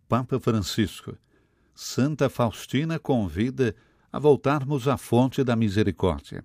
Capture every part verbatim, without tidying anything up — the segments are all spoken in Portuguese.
Papa Francisco, Santa Faustina convida a voltarmos à fonte da misericórdia.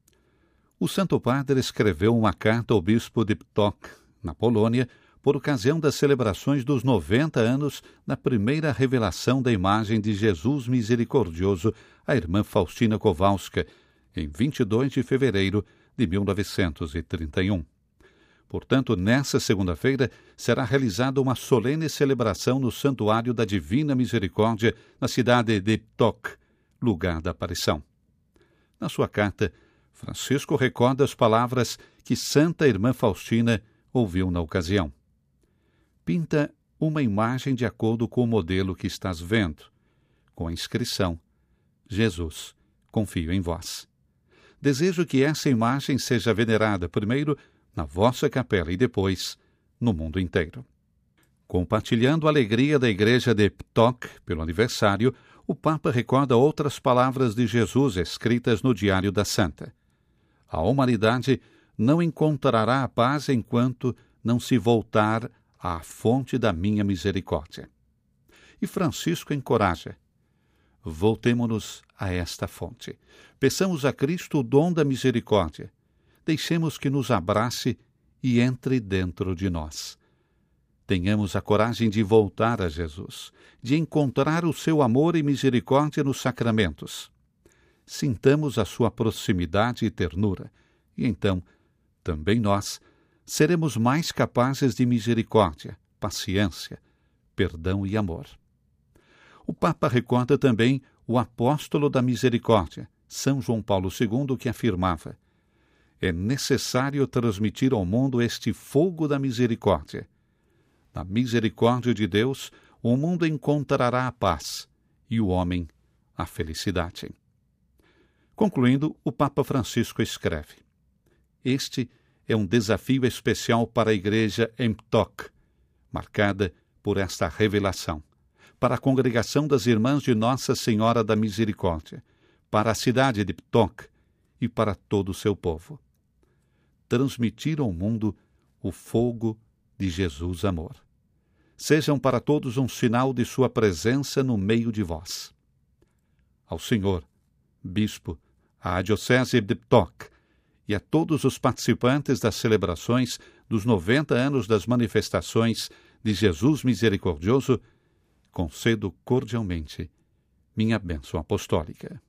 O Santo Padre escreveu uma carta ao bispo de Ptock, na Polônia, por ocasião das celebrações dos noventa anos da primeira revelação da imagem de Jesus misericordioso à irmã Faustina Kowalska, em vinte e dois de fevereiro de mil novecentos e trinta e um. Portanto, nessa segunda-feira, será realizada uma solene celebração no Santuário da Divina Misericórdia, na cidade de Ptock, lugar da aparição. Na sua carta, Francisco recorda as palavras que Santa Irmã Faustina ouviu na ocasião. Pinta uma imagem de acordo com o modelo que estás vendo, com a inscrição: Jesus, confio em vós. Desejo que essa imagem seja venerada primeiro na vossa capela e depois no mundo inteiro. Compartilhando a alegria da Igreja de Ptock pelo aniversário, o Papa recorda outras palavras de Jesus escritas no Diário da Santa. A humanidade não encontrará a paz enquanto não se voltar à fonte da minha misericórdia. E Francisco encoraja: voltemo-nos a esta fonte. Peçamos a Cristo o dom da misericórdia. Deixemos que nos abrace e entre dentro de nós. Tenhamos a coragem de voltar a Jesus, de encontrar o seu amor e misericórdia nos sacramentos. Sintamos a sua proximidade e ternura, e então, também nós, seremos mais capazes de misericórdia, paciência, perdão e amor. O Papa recorda também o apóstolo da misericórdia, São João Paulo segundo, que afirmava: é necessário transmitir ao mundo este fogo da misericórdia. Na misericórdia de Deus, o mundo encontrará a paz e o homem a felicidade. Concluindo, o Papa Francisco escreve: este é um desafio especial para a Igreja em Ptock, marcada por esta revelação, para a congregação das Irmãs de Nossa Senhora da Misericórdia, para a cidade de Ptock e para todo o seu povo. Transmitir ao mundo o fogo de Jesus amor. Sejam para todos um sinal de sua presença no meio de vós. Ao Senhor, Bispo, à Diocese de Ptock e a todos os participantes das celebrações dos noventa anos das manifestações de Jesus Misericordioso, concedo cordialmente minha bênção apostólica.